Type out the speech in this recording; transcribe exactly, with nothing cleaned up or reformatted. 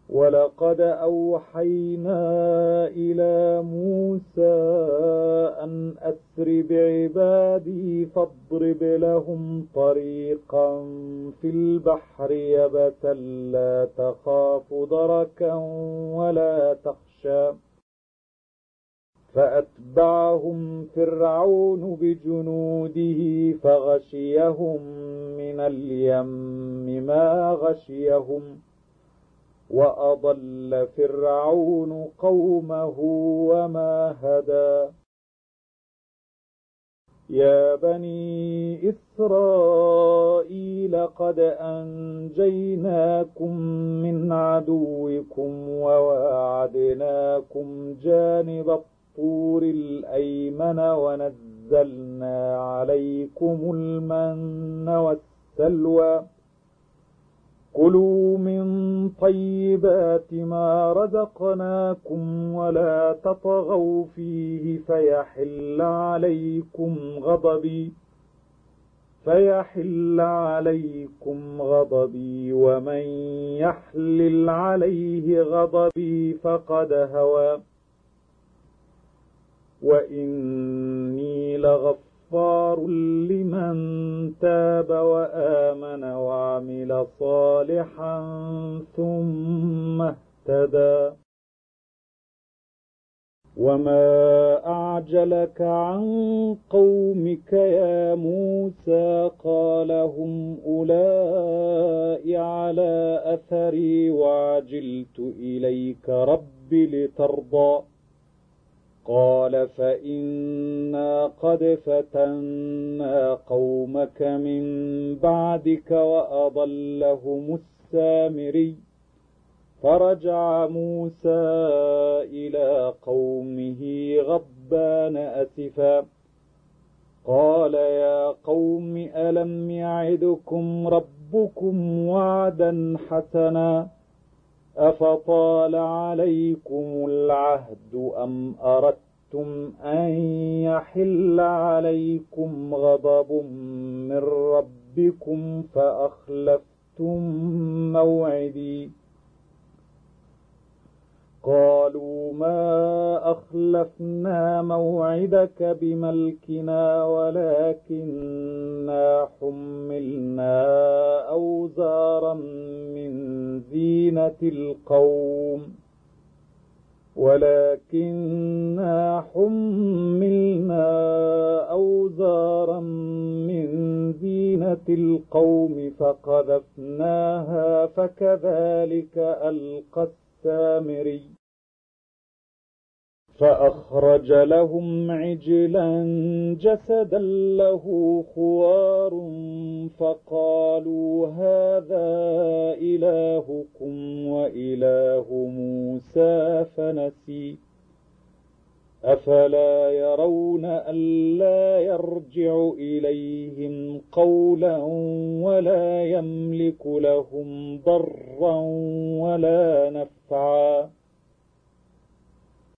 ولقد أوحينا إلى موسى أن أسر بعبادي فاضرب لهم طريقا في البحر يبسا لا تخاف دركا ولا تخشى فأتبعهم فرعون بجنوده فغشيهم من اليم ما غشيهم وأضل فرعون قومه وما هدى يا بني إسرائيل قد أنجيناكم من عدوكم وواعدناكم جانب الطور الأيمن ونزلنا عليكم المن والسلوى كلوا من طيبات ما رزقناكم ولا تطغوا فيه فيحل عليكم غضبي فيحل عليكم غضبي ومن يحلل عليه غضبي فقد هوى وإني لغفار لمن تاب وآمن وعمل صالحا ثم اهتدى وما أعجلك عن قومك يا موسى قال هم أولئك على أثري وعجلت إليك رب لترضى قال فإنا قد فتنا قومك من بعدك وأضلهم السامري فرجع موسى إلى قومه غضبان أسفا قال يا قوم ألم يعدكم ربكم وعدا حسنا أفطال عليكم العهد أم أردتم أن يحل عليكم غضب من ربكم فأخلفتم موعدي قالوا ما أخلفنا موعدك بملكنا ولكننا حملنا أوزارا من زينة القوم ولكننا حملنا أوزارا من زينة القوم فقذفناها فكذلك ألقى السامري فأخرج لهم عجلا جسدا له خوار فقالوا هذا إلهكم وإله موسى فنسي أفلا يرون ألا يرجع إليهم قولا ولا يملك لهم ضرا ولا نفعا